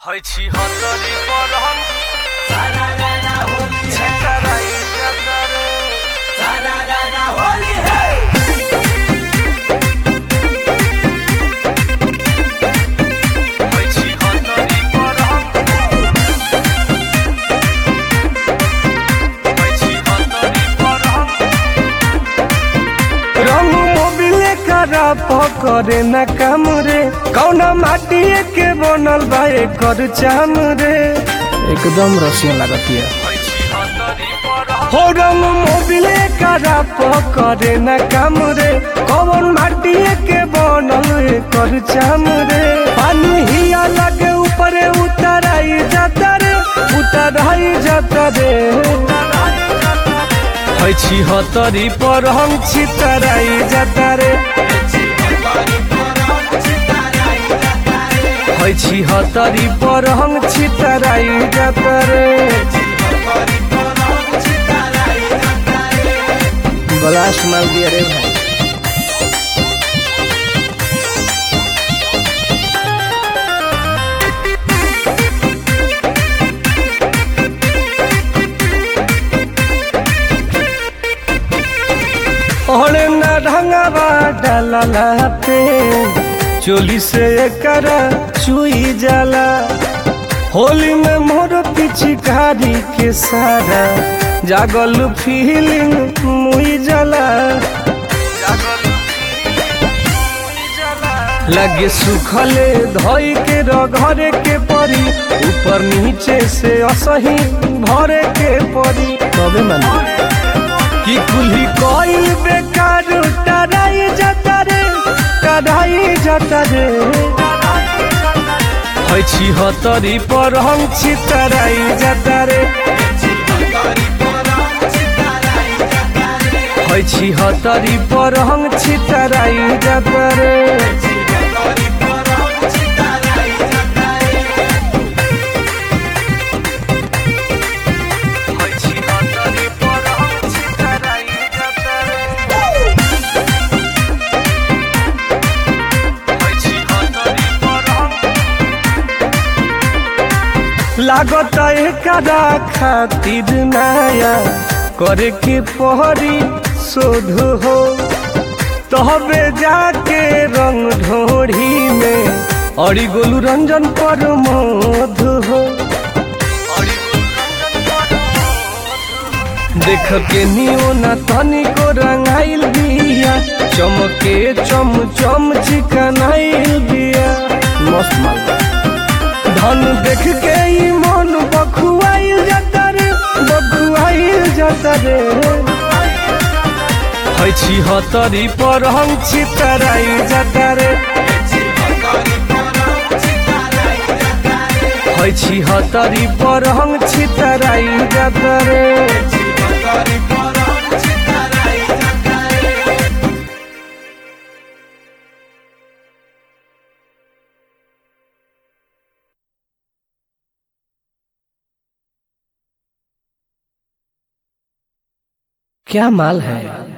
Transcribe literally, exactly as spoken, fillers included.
है छी हतरी पर हम सारा राना होली है, छितराई जतरे सारा राना होली है। है छी हतरी पर हम है छी हतरी पर हम रंग मोबिले करा पकड़े न काम रे कौना माटी के बनल बा एकर चाम रे एकदम रसिया लागती है है छी हतरी पर हम हो रंग मोबिले करा पकड़े न काम रे कौन माटी के बनल एकर चाम रे पानी हिया लगे ऊपर उतराई जाता रे उतराई जाता रे है छी हतरी पर हम छितराई जाता रे है छी हतरी पर हम छितराई जाता रे ब्लास्ट मार दिया रे भाई और न ढंगवा डाललाते चोली से करा चुई जाला होली में मोर पिचकारी के सारा जागल फीलिंग मुई जाला लगे सुखले धोई के रगरे के परी ऊपर नीचे से असही भरे के परी तबे मन कि कुल्ही कोइल बेकार टराई जाता रे टराई जाता रे है छी हतरी पर हम छितराई जाता रे है छी हतरी पर हम छितराई जाता रे है छी हतरी पर हम छितराई जतरे है छी हतरी पर हम लागत एकरा खातिर नया करे के पहरी शोध हो तहबे जाके रंग ढोढ़ी में अड़ी गोलू रंजन पर मोध हो देख के नियो न तनी को रंगाइल बिया चमके चम चम चिकनाइल बिया मस्त माल धन देख के ही मन बखुआइल जाता रे बखुआइल जाता रे है छी हतरी पर हम छितराई जाता रे है छी हतरी पर हम छितराई जाता रे क्या माल है